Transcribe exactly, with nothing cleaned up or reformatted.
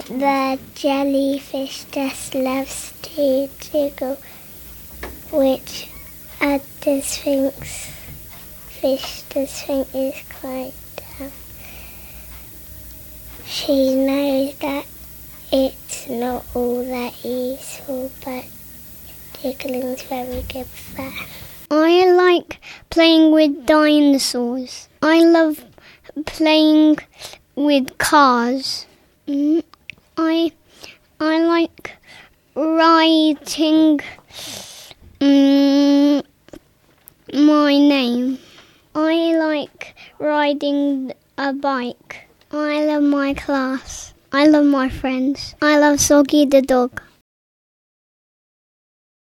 The jellyfish just loves to jiggle, which I just think fish just think is quite dumb. She knows that it's not all that useful, but jiggling's very good fun. I like playing with dinosaurs. I love playing with cars. Mm, I I like writing um, my name. I like riding a bike. I love my class. I love my friends. I love Soggy the dog.